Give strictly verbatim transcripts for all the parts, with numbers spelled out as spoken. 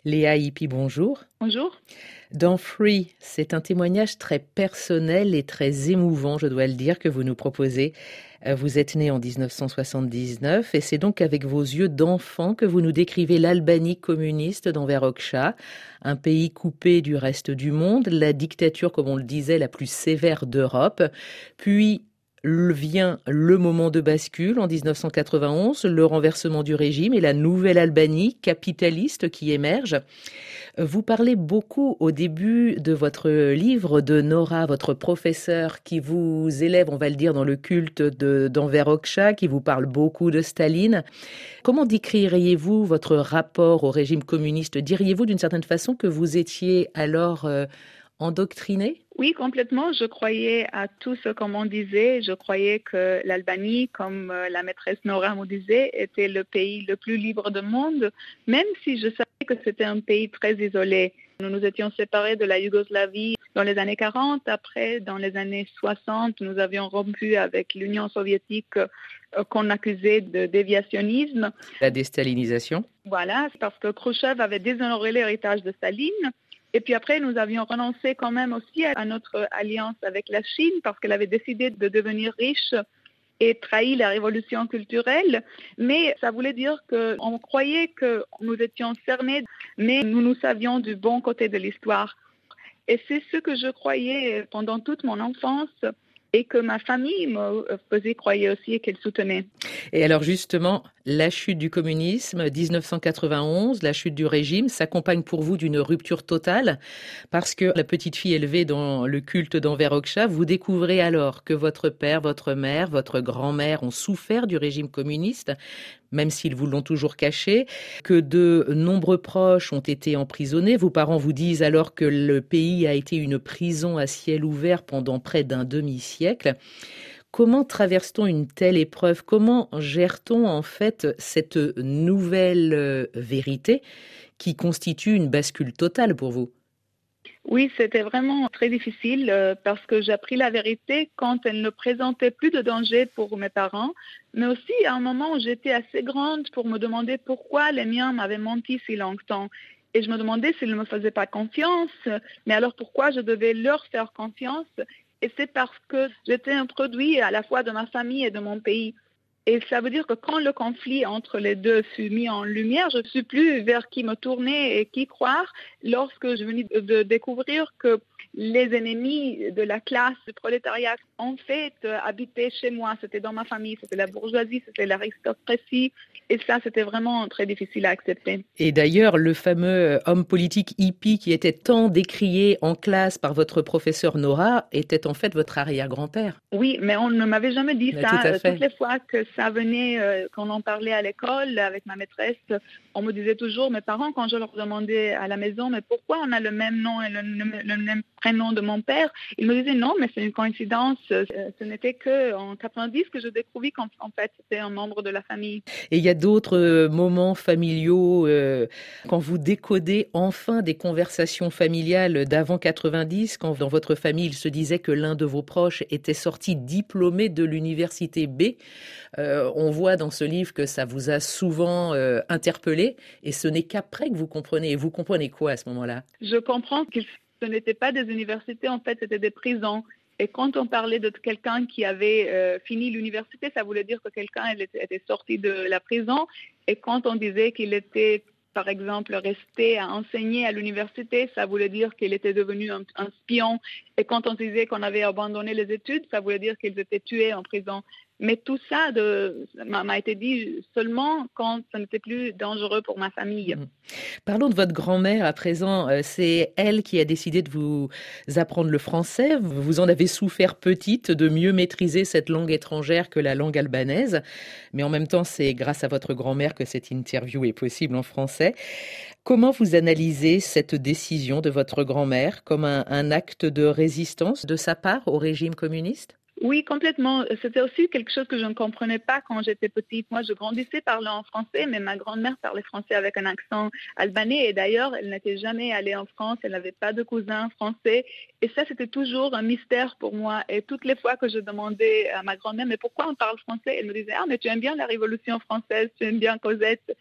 Léa Hippie, bonjour. Bonjour. Dans Free, c'est un témoignage très personnel et très émouvant, je dois le dire, que vous nous proposez. Euh, Vous êtes né en dix-neuf cent soixante-dix-neuf et c'est donc avec vos yeux d'enfant que vous nous décrivez l'Albanie communiste d'Enver Hoxha, un pays coupé du reste du monde, la dictature, comme on le disait, la plus sévère d'Europe. Puis le- vient le moment de bascule en dix-neuf cent quatre-vingt-onze, le renversement du régime et la nouvelle Albanie capitaliste qui émerge. Vous parlez beaucoup au début de votre livre de Nora, votre professeur qui vous élève, on va le dire, dans le culte de, d'Enver Hoxha, qui vous parle beaucoup de Staline. Comment décririez-vous votre rapport au régime communiste? Diriez-vous d'une certaine façon que vous étiez alors euh, endoctriné? Oui, complètement. Je croyais à tout ce qu'on m'en disait. Je croyais que l'Albanie, comme euh, la maîtresse Nora me disait, était le pays le plus libre du monde, même si je savais que c'était un pays très isolé. Nous nous étions séparés de la Yougoslavie dans les années quarante. Après, dans les années soixante, nous avions rompu avec l'Union soviétique euh, qu'on accusait de déviationnisme. La déstalinisation? Voilà, c'est parce que Khrouchtchev avait déshonoré l'héritage de Staline. Et puis après, nous avions renoncé quand même aussi à notre alliance avec la Chine parce qu'elle avait décidé de devenir riche et trahi la révolution culturelle. Mais ça voulait dire qu'on croyait que nous étions cernés, mais nous nous savions du bon côté de l'histoire. Et c'est ce que je croyais pendant toute mon enfance et que ma famille me faisait croire aussi et qu'elle soutenait. Et alors justement, la chute du communisme, dix-neuf cent quatre-vingt-onze, la chute du régime, s'accompagne pour vous d'une rupture totale parce que la petite fille élevée dans le culte d'Enver Hoxha, vous découvrez alors que votre père, votre mère, votre grand-mère ont souffert du régime communiste, même s'ils vous l'ont toujours caché, que de nombreux proches ont été emprisonnés. Vos parents vous disent alors que le pays a été une prison à ciel ouvert pendant près d'un demi-siècle. Comment traverse-t-on une telle épreuve? Comment gère-t-on en fait cette nouvelle euh, vérité qui constitue une bascule totale pour vous? Oui, c'était vraiment très difficile euh, parce que j'ai appris la vérité quand elle ne présentait plus de danger pour mes parents, mais aussi à un moment où j'étais assez grande pour me demander pourquoi les miens m'avaient menti si longtemps. Et je me demandais s'ils ne me faisaient pas confiance, mais alors pourquoi je devais leur faire confiance? Et c'est parce que j'étais un produit à la fois de ma famille et de mon pays. Et ça veut dire que quand le conflit entre les deux fut mis en lumière, je ne sais plus vers qui me tourner et qui croire lorsque je venais de découvrir que les ennemis de la classe du prolétariat en fait habitaient chez moi. C'était dans ma famille, c'était la bourgeoisie, c'était l'aristocratie. Et ça, c'était vraiment très difficile à accepter. Et d'ailleurs, le fameux homme politique hippie qui était tant décrié en classe par votre professeur Nora était en fait votre arrière-grand-père. Oui, mais on ne m'avait jamais dit Mais tout ça. à Euh, Toutes fait. les fois que ça venait, euh, qu'on en parlait à l'école avec ma maîtresse, on me disait toujours, mes parents, quand je leur demandais à la maison, mais pourquoi on a le même nom et le, le- le même prénom de mon père, ils me disaient non, mais c'est une coïncidence. Euh, Ce n'était qu'en quatre-vingt-dix que je découvris qu'en en fait, c'était un membre de la famille. Et il y a d'autres euh, moments familiaux euh, quand vous décodez enfin des conversations familiales d'avant quatre-vingt-dix, quand dans votre famille il se disait que l'un de vos proches était sorti diplômé de l'université B. Euh, on voit dans ce livre que ça vous a souvent euh, interpellé et ce n'est qu'après que vous comprenez. Et vous comprenez quoi à ce moment-là? Je comprends que ce n'étaient pas des universités, en fait, c'était des prisons. Et quand on parlait de quelqu'un qui avait euh, fini l'université, ça voulait dire que quelqu'un elle était, était sorti de la prison. Et quand on disait qu'il était, par exemple, resté à enseigner à l'université, ça voulait dire qu'il était devenu un, un spion. Et quand on disait qu'on avait abandonné les études, ça voulait dire qu'ils étaient tués en prison. Mais tout ça de, m'a, m'a été dit seulement quand ce n'était plus dangereux pour ma famille. Mhm. Parlons de votre grand-mère à présent. Euh, C'est elle qui a décidé de vous apprendre le français. Vous en avez souffert petite de mieux maîtriser cette langue étrangère que la langue albanaise. Mais en même temps, c'est grâce à votre grand-mère que cette interview est possible en français. Comment vous analysez cette décision de votre grand-mère comme un, un acte de résistance de sa part au régime communiste? Oui, complètement. C'était aussi quelque chose que je ne comprenais pas quand j'étais petite. Moi, je grandissais parlant en français, mais ma grand-mère parlait français avec un accent albanais. Et d'ailleurs, elle n'était jamais allée en France, elle n'avait pas de cousins français. Et ça, c'était toujours un mystère pour moi. Et toutes les fois que je demandais à ma grand-mère, mais pourquoi on parle français? Elle me disait, ah, mais tu aimes bien la Révolution française, tu aimes bien Cosette.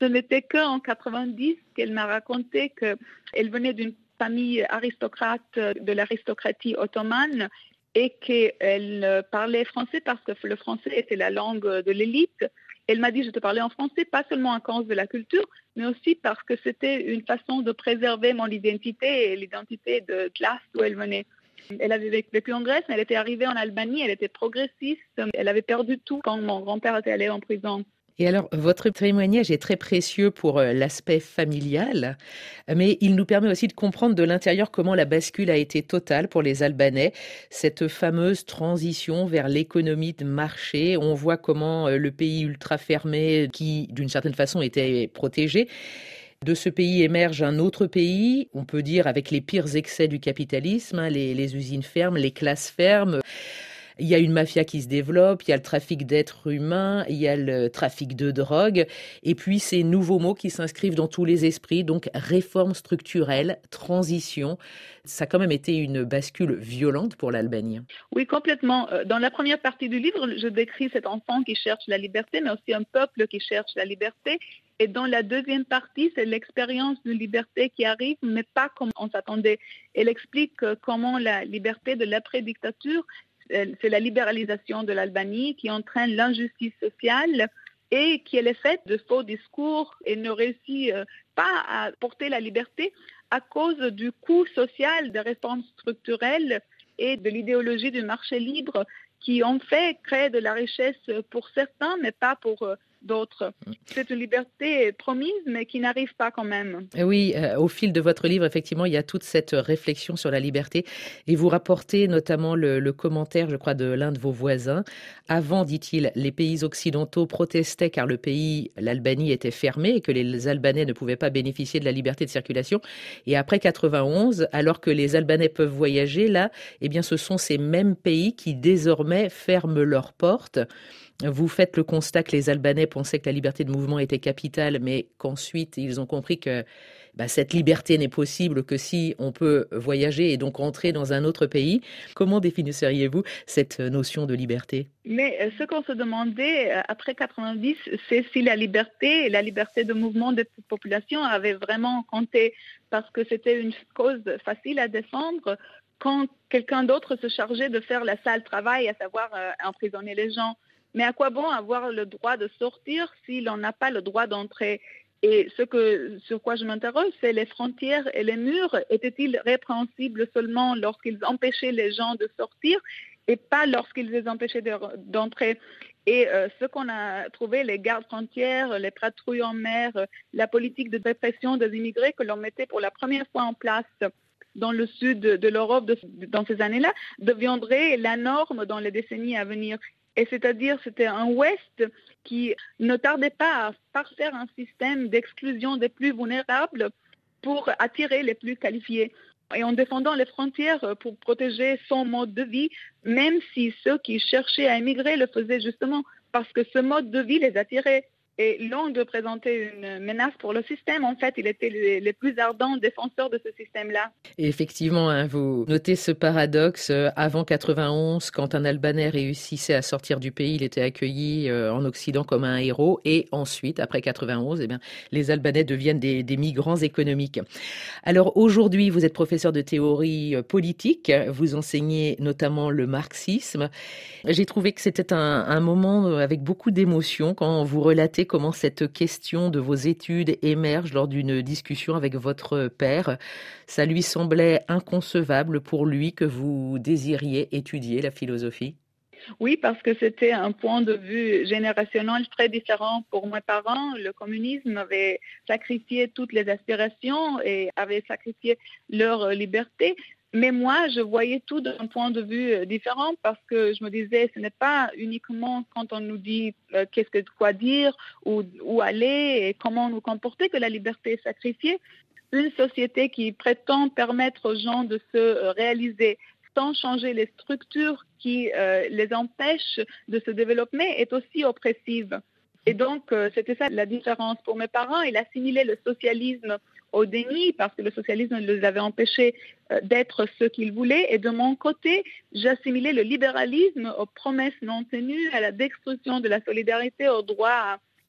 Ce n'était qu'en quatre-vingt-dix qu'elle m'a raconté qu'elle venait d'une famille aristocrate de l'aristocratie ottomane et qu'elle parlait français parce que le français était la langue de l'élite. Elle m'a dit, je te parlais en français, pas seulement à cause de la culture, mais aussi parce que c'était une façon de préserver mon identité et l'identité de classe où elle venait. Elle avait vécu en Grèce, mais elle était arrivée en Albanie, elle était progressiste, elle avait perdu tout quand mon grand-père était allé en prison. Et alors, votre témoignage est très précieux pour euh, l'aspect familial, mais il nous permet aussi de comprendre de l'intérieur comment la bascule a été totale pour les Albanais. Cette fameuse transition vers l'économie de marché, on voit comment euh, le pays ultra fermé, qui d'une certaine façon était protégé, de ce pays émerge un autre pays, on peut dire avec les pires excès du capitalisme, hein, les, les usines ferment, les classes ferment. Il y a une mafia qui se développe, il y a le trafic d'êtres humains, il y a le trafic de drogue, et puis ces nouveaux mots qui s'inscrivent dans tous les esprits, donc réforme structurelle, transition. Ça a quand même été une bascule violente pour l'Albanie. Oui, complètement. Dans la première partie du livre, je décris cet enfant qui cherche la liberté, mais aussi un peuple qui cherche la liberté. Et dans la deuxième partie, c'est l'expérience de liberté qui arrive, mais pas comme on s'attendait. Elle explique comment la liberté de l'après-dictature, c'est la libéralisation de l'Albanie qui entraîne l'injustice sociale et qui est faite de faux discours et ne réussit pas à porter la liberté à cause du coût social des réformes structurelles et de l'idéologie du marché libre qui en fait crée de la richesse pour certains, mais pas pour d'autres. C'est une liberté promise, mais qui n'arrive pas quand même. Oui, euh, au fil de votre livre, effectivement, il y a toute cette réflexion sur la liberté. Et vous rapportez notamment le, le commentaire, je crois, de l'un de vos voisins. Avant, dit-il, les pays occidentaux protestaient car le pays, l'Albanie, était fermé et que les Albanais ne pouvaient pas bénéficier de la liberté de circulation. Et après quatre-vingt-onze, alors que les Albanais peuvent voyager, là, eh bien, ce sont ces mêmes pays qui désormais ferment leurs portes. Vous faites le constat que les Albanais pensaient que la liberté de mouvement était capitale, mais qu'ensuite ils ont compris que bah, cette liberté n'est possible que si on peut voyager et donc entrer dans un autre pays. Comment définisseriez-vous cette notion de liberté ? Mais ce qu'on se demandait après quatre-vingt-dix, c'est si la liberté et la liberté de mouvement des populations avaient vraiment compté, parce que c'était une cause facile à défendre quand quelqu'un d'autre se chargeait de faire la sale travail, à savoir euh, emprisonner les gens. Mais à quoi bon avoir le droit de sortir si l'on n'a pas le droit d'entrer ? Et ce que, sur quoi je m'interroge, c'est les frontières et les murs. Étaient-ils répréhensibles seulement lorsqu'ils empêchaient les gens de sortir et pas lorsqu'ils les empêchaient de, d'entrer ? Et euh, ce qu'on a trouvé, les gardes frontières, les patrouilles en mer, la politique de répression des immigrés que l'on mettait pour la première fois en place dans le sud de l'Europe de, dans ces années-là, deviendrait la norme dans les décennies à venir. Et c'est-à-dire, c'était un Ouest qui ne tardait pas à parfaire un système d'exclusion des plus vulnérables pour attirer les plus qualifiés. Et en défendant les frontières pour protéger son mode de vie, même si ceux qui cherchaient à émigrer le faisaient justement parce que ce mode de vie les attirait. Et loin de présenter une menace pour le système, en fait, il était les, les plus ardents défenseurs de ce système-là. Et effectivement, hein, vous notez ce paradoxe. Euh, avant quatre-vingt-onze, quand un Albanais réussissait à sortir du pays, il était accueilli euh, en Occident comme un héros. Et ensuite, après quatre-vingt-onze, eh bien, les Albanais deviennent des, des migrants économiques. Alors aujourd'hui, vous êtes professeur de théorie politique. Vous enseignez notamment le marxisme. J'ai trouvé que c'était un, un moment avec beaucoup d'émotion quand vous relatez comment cette question de vos études émerge lors d'une discussion avec votre père. Ça lui semblait inconcevable pour lui que vous désiriez étudier la philosophie. Oui, parce que c'était un point de vue générationnel très différent pour mes parents. Le communisme avait sacrifié toutes les aspirations et avait sacrifié leur liberté. Mais moi, je voyais tout d'un point de vue différent parce que je me disais, ce n'est pas uniquement quand on nous dit euh, qu'est-ce que quoi dire, ou où aller et comment nous comporter que la liberté est sacrifiée. Une société qui prétend permettre aux gens de se réaliser sans changer les structures qui euh, les empêchent de se développer est aussi oppressive. Et donc, euh, c'était ça la différence. Pour mes parents, ils assimilaient le socialisme au déni parce que le socialisme les avait empêchés euh, d'être ce qu'ils voulaient. Et de mon côté, j'assimilais le libéralisme aux promesses non tenues, à la destruction de la solidarité, au droit à,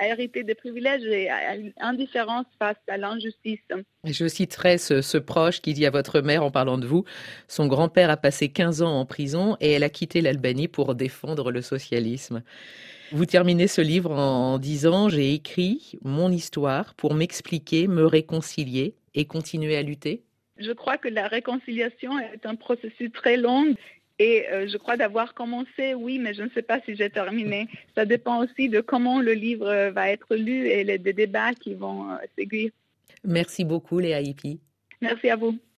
a hérité des privilèges et a une indifférence face à l'injustice. Je citerai ce, ce proche qui dit à votre mère en parlant de vous, son grand-père a passé quinze ans en prison et elle a quitté l'Albanie pour défendre le socialisme. Vous terminez ce livre en, en disant, j'ai écrit mon histoire pour m'expliquer, me réconcilier et continuer à lutter. Je crois que la réconciliation est un processus très long. Et euh, je crois d'avoir commencé, oui, mais je ne sais pas si j'ai terminé. Ça dépend aussi de comment le livre va être lu et les, des débats qui vont euh, seguir. Merci beaucoup, Léa Hippie. Merci à vous.